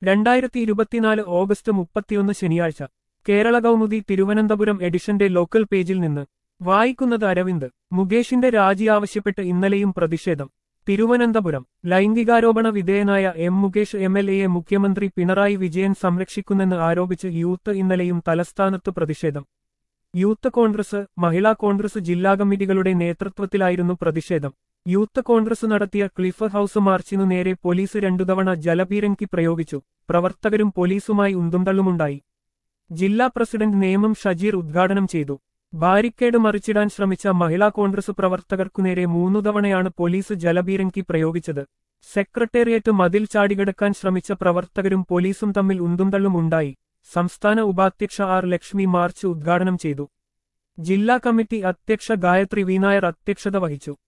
2024 August 31 ശനിയാഴ്ച കേരള കൗമുദി തിരുവനന്തപുരം എഡിഷന്റെ local പേജിൽ നിന്ന് വായിക്കുന്നത് അരവിന്ദ്. മുകേഷിന്റെ രാജി ആവശ്യപ്പെട്ട് ഇന്നലെയും പ്രതിഷേധം. തിരുവനന്തപുരം. ലൈംഗികാരോപണ വിധേയനായ എം മുകേഷ് MLAയെ മുഖ്യമന്ത്രി പിണറായി വിജയൻ സംരക്ഷിക്കുന്നെന്ന് ആരോപിച്ച് യൂത്ത് ഇന്നലെയും തലസ്ഥാനത്ത് പ്രതിഷേധം. യൂത്ത് കോൺഗ്രസ്, മഹിളാ കോൺഗ്രസ് ജില്ലാ കമ്മിറ്റികളുടെ നേതൃത്വത്തിലായിരുന്നു പ്രതിഷേധം. യൂത്ത് കോൺഗ്രസ് നടത്തിയ ക്ലിഫ് ഹൌസ് മാർച്ചിനു നേരെ പോലീസ് രണ്ടുതവണ ജലപീരങ്കി പ്രയോഗിച്ചു. പ്രവർത്തകരും പോലീസുമായി ഉന്തുംതള്ളുമുണ്ടായി. ജില്ലാ പ്രസിഡന്റ് നേമം ഷജീർ ഉദ്ഘാടനം ചെയ്തു. ബാരിക്കേഡ് മറിച്ചിടാൻ ശ്രമിച്ച മഹിളാ കോൺഗ്രസ് പ്രവർത്തകർക്കുനേരെ 3 തവണയാണ് പോലീസ് ജലപീരങ്കി പ്രയോഗിച്ചത്. സെക്രട്ടേറിയറ്റ് മതിൽ ചാടികടക്കാൻ ശ്രമിച്ച പ്രവർത്തകരും പോലീസും തമ്മിൽ ഉന്തുംതള്ളുമുണ്ടായി. സംസ്ഥാന ഉപാധ്യക്ഷ ആർ ലക്ഷ്മി മാർച്ച് ഉദ്ഘാടനം ചെയ്തു. ജില്ലാ കമ്മിറ്റി അധ്യക്ഷ ഗായത്രി വി നായർ അധ്യക്ഷത വഹിച്ചു.